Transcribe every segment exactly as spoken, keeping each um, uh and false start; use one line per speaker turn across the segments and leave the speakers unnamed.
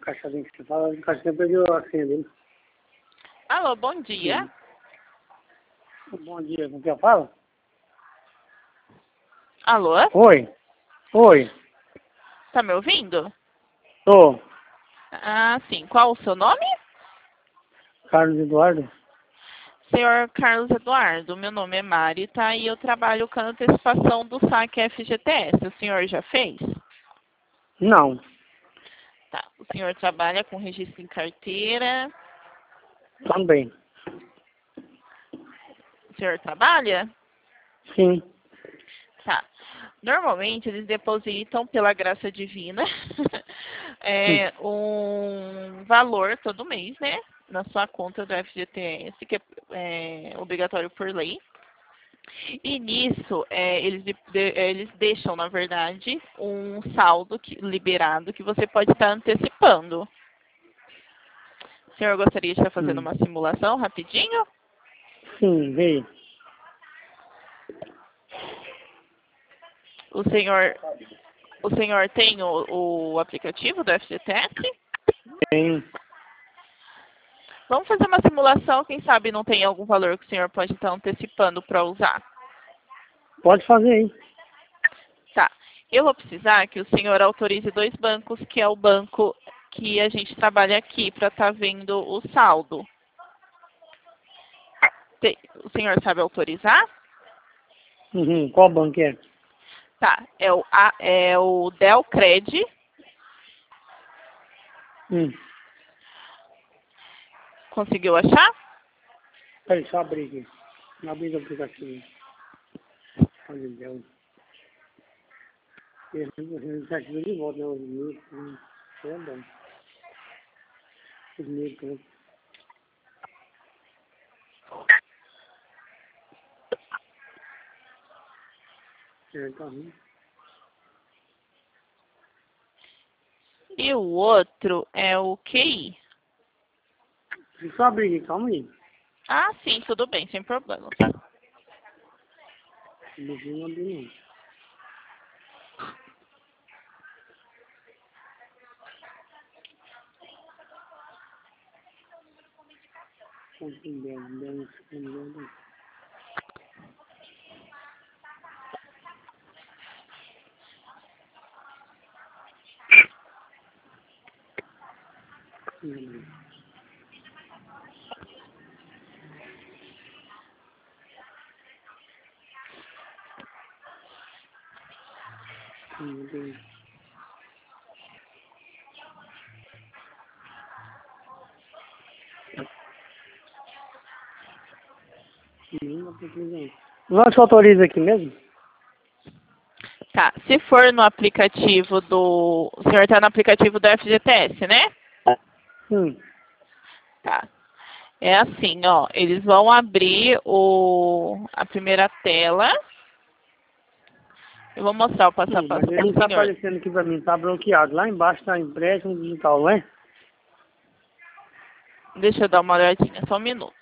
caixazinho que você fala, o caixinha perdeu a senha dele.
Alô, bom dia.
Sim. Bom dia, com quem eu falo?
Alô?
Oi. Oi.
Tá me ouvindo?
Tô.
Ah, sim. Qual o seu nome?
Carlos Eduardo.
Senhor Carlos Eduardo, meu nome é Mari, tá? E eu trabalho com a antecipação do saque F G T S. O senhor já fez?
Não.
Tá. O senhor trabalha com registro em carteira?
Também.
O senhor trabalha?
Sim.
Tá. Normalmente eles depositam pela graça divina é, um valor todo mês, né? Na sua conta do F G T S, que é, é obrigatório por lei. E nisso, é, eles, de, de, eles deixam, na verdade, um saldo que, liberado que você pode estar antecipando. O senhor gostaria de estar fazendo
Hum.
uma simulação rapidinho?
Sim, veio.
O senhor, o senhor tem o, o aplicativo do F G T S?
Tem.
Vamos fazer uma simulação, quem sabe não tem algum valor que o senhor pode estar antecipando para usar.
Pode fazer aí.
Tá. Eu vou precisar que o senhor autorize dois bancos, que é o banco que a gente trabalha aqui, para estar vendo o saldo. Tem- O senhor sabe autorizar?
Uhum. Qual banco é?
Tá. É o, A- é o Delcred.
Hum.
Conseguiu achar?
Peraí, só abrir aqui. Abrir o aplicativo. Olha, Deus. Esse aplicativo de volta, né? Os mil. Hum. É bom. Os mil, pronto. É, tá ruim.
E o outro é o Q I.
Deixa eu só abrir aqui, calma aí.
Ah, sim, tudo bem, sem problema.
Não vou abrir, não. Entendendo, entendendo, entendendo. Entendendo. Entendendo. Não, não te autoriza aqui mesmo?
Tá. Se for no aplicativo do... O senhor está no aplicativo do F G T S, né?
Sim.
Tá. É assim, ó. Eles vão abrir o... a primeira tela. Eu vou mostrar o passo a
Sim,
passo
mas ele
para
não
o
está
senhor.
aparecendo aqui para mim, está bloqueado. Lá embaixo está empréstimo digital, não é?
Deixa eu dar uma olhadinha, só um minuto.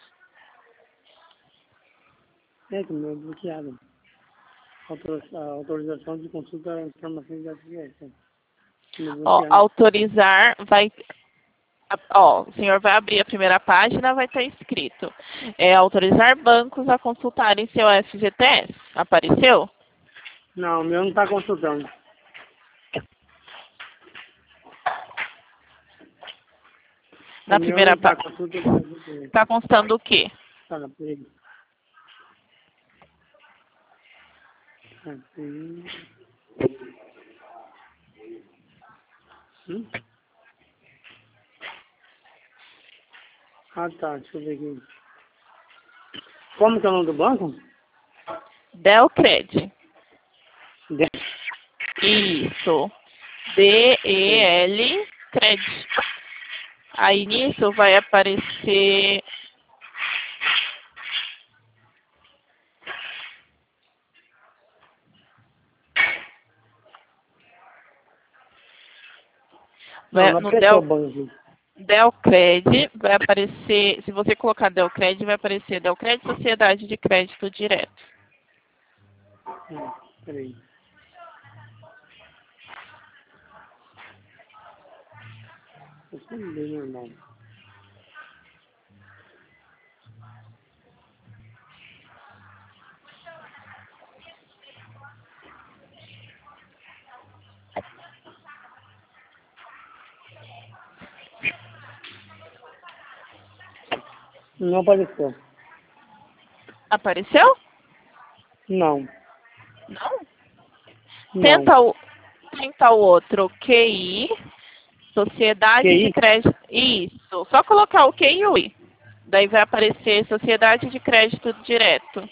É que não é bloqueado. Autor- a autorização de consulta da informação da F G S. Não é
Ó,
bloqueado.
autorizar vai... Ó, o senhor vai abrir a primeira página, vai estar escrito. É autorizar bancos a consultarem seu F G T S. Apareceu?
Não, o meu não está consultando. O
Na
meu não
primeira
está
página.
consultando.
Está constando o quê?
Tá, peraí. Assim. Hum? Ah, tá, deixa eu ver aqui. Como que é o nome do banco?
Delcred.
De-
Isso. D E L Cred. Aí nisso vai aparecer...
Não,
vai-
não
no
apareceu o
Del,
banco aqui.
Delcred vai aparecer... Se você colocar Delcred, vai aparecer Delcred Sociedade de Crédito Direto.
Hum, peraí. Isso é bem normal. Não apareceu.
Apareceu?
Não.
Não?
Não.
Tenta o, tenta o outro. Q I, Sociedade
Q I?
de Crédito. Isso. Só colocar o Q I e o I. Daí vai aparecer Sociedade de Crédito Direto.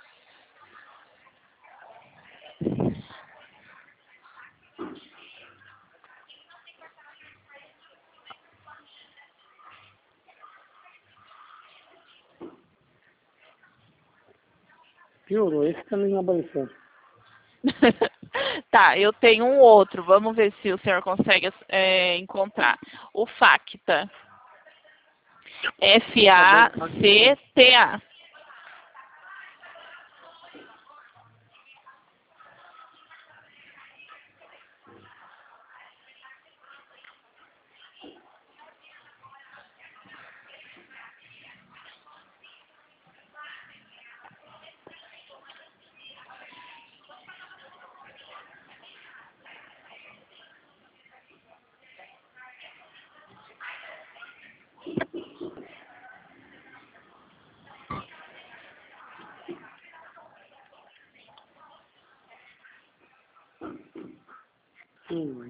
Piorou. Esse também não apareceu.
Tá, eu tenho um outro. Vamos ver se o senhor consegue é, encontrar. O Facta. F A C T A.
Hum.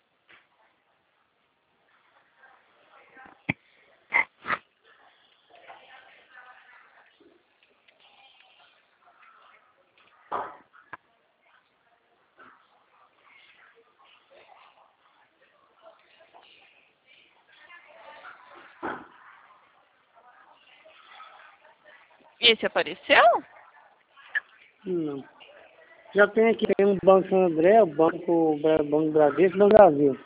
Esse apareceu?
Não. Já tem aqui, tem um Banco São André, o Banco, o Banco Bradesco e o Banco Brasil.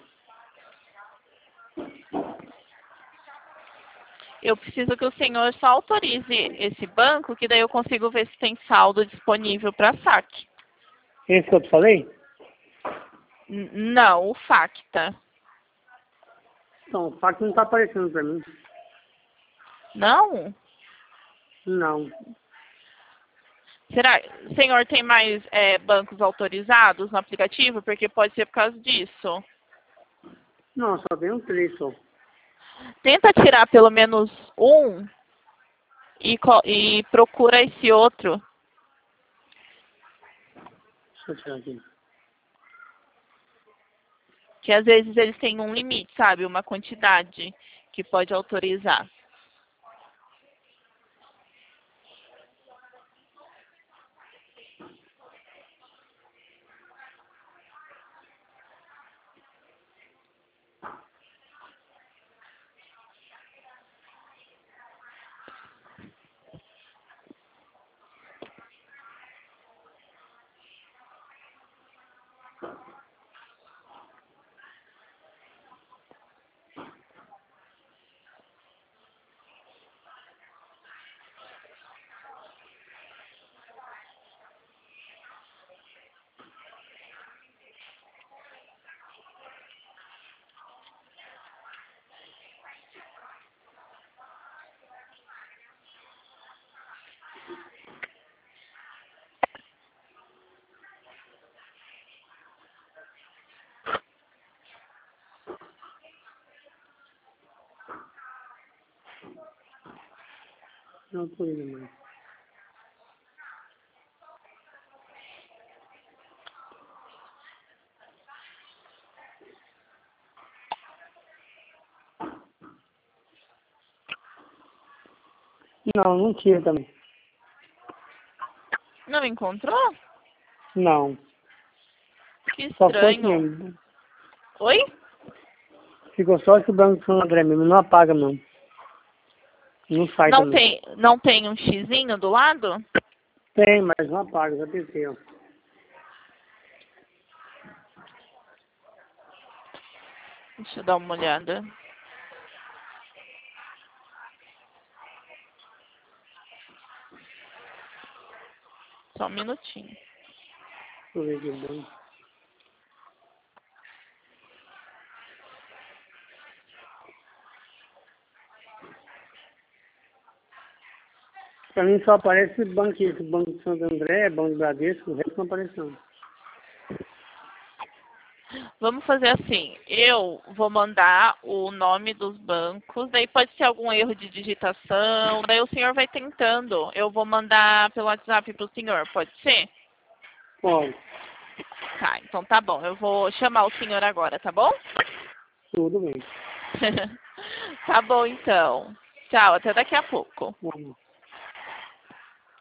Eu preciso que o senhor só autorize esse banco, que daí eu consigo ver se tem saldo disponível para saque.
Esse que eu te falei?
N- Não, o Facta.
Então, o fato não está aparecendo para mim.
Não?
Não.
Será? O senhor tem mais é, bancos autorizados no aplicativo? Porque pode ser por causa disso.
Não, só tem um três só.
Tenta tirar pelo menos um e, co- e procura esse outro.
Deixa eu tirar aqui.
Que às vezes eles têm um limite, sabe? Uma quantidade que pode autorizar.
Não autoriza mais. Não, não tira também.
Não encontrou?
Não.
Que
Só foi esse
estranho.
mesmo.
Oi?
Ficou só esse Banco São André mesmo. Não apaga, não. Não sai
Não
também.
tem, não tem um xizinho do lado?
Tem, mas não apaga. Já tentei, ó.
Deixa eu dar uma olhada. Só um minutinho.
Deixa eu ver aqui o banco. Pra mim só aparece banco, esse Banco de Santo André, Banco de Bradesco, o resto não aparece não.
Vamos fazer assim, eu vou mandar o nome dos bancos, daí pode ser algum erro de digitação, daí o senhor vai tentando. Eu vou mandar pelo WhatsApp pro senhor, pode ser?
Pode.
Tá, então tá bom. Eu vou chamar o senhor agora, tá bom?
Tudo bem.
Tá bom, então. Tchau, até daqui a pouco.
Vamos.